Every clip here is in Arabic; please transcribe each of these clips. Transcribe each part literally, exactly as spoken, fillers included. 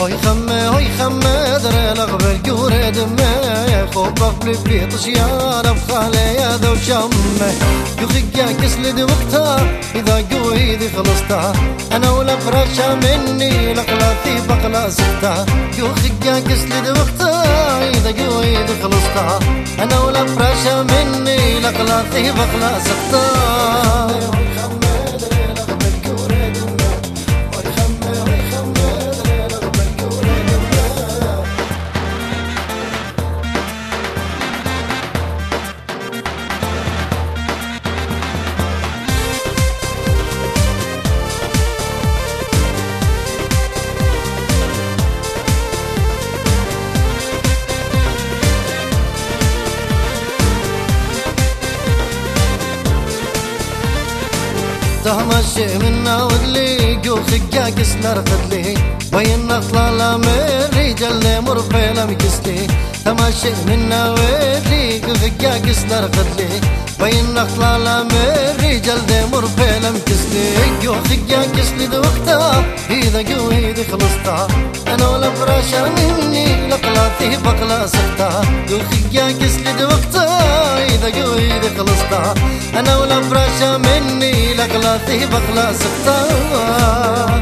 هوي خمه هوي خمه دري لغبل جوري دمي خوبك بلبي طشيانة بخالي يا ذو شمه يخيا كسلد وقتها إذا قويدي خلصتها أنا ولا فراشة مني لقلاتي بقلا ستها يخيا كسلد وقتها إذا قويدي خلصتها أنا ولا فراشة مني لقلاتي بقلا ستها تهمشي منا ودلي جو خجا كسلر قدلي وين نخلا من رجال مرفي لم كسلي تمشي منا ودلي جو خجا كسلر قدلي وين نخلا من رجال مرفي لم كسلي جو خجا كسلي دوقتها إذا قويدي خلصتها أنا ولا فراشة مني لقلاتي بقلا سقتها جو خجا كسلي دوقتها إذا قويدي خلصتها أنا ولا فراشة مني لقلاتي بقلا سقتها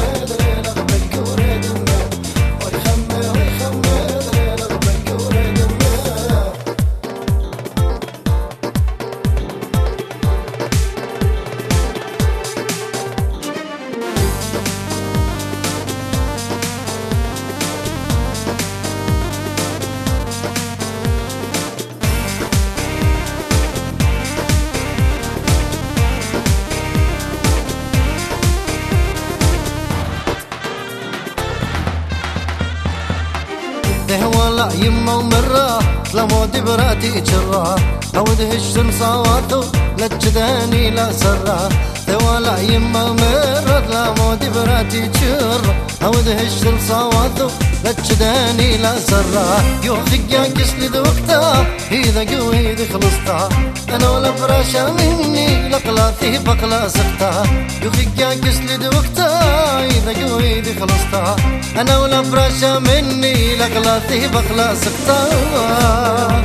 ده ولا يما ومرة لمود براتي جرا أود هشتم صواتو لجداني لا سرا ده ولا يما ومرة لمود براتي جرا أود هشتم صواتو لجداني لا سرا يو خجا كسلي دوقتها إذا قويدي خلصتها أنا ولا فراشة مني لقلاتي بقلا سقتها يو خجا كسلي دوقتها إذا قويدي خلصتها أنا ولا فراشة مني لقلاتي بقلا سقتها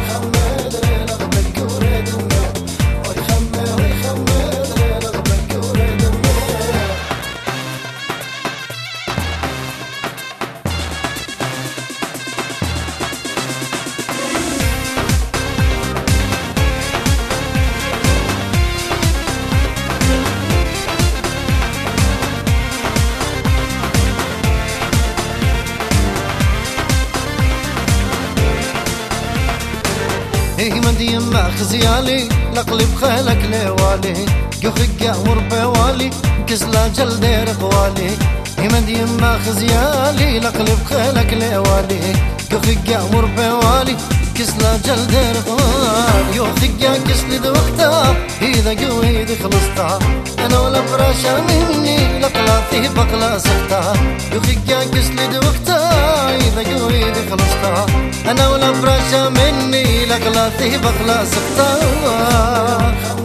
هي مندي ما خزيالي لقلب خالك لوالي جو خجا مربي والي كسلا جلدير قوالي هي مندي ما خزيالي لقلب خالك لوالي جو خجا مربي والي كسلا جلدير قوالي يو خجا كسلي دوقتها إذا قويدي خلصتها أنا ولا فراشة مني لقلاتي بقلا سقتها يو خجا كسلي دوقتها إذا قويدي خلصتها أنا ولا فراشة مني لقلاتي بقلا سقتها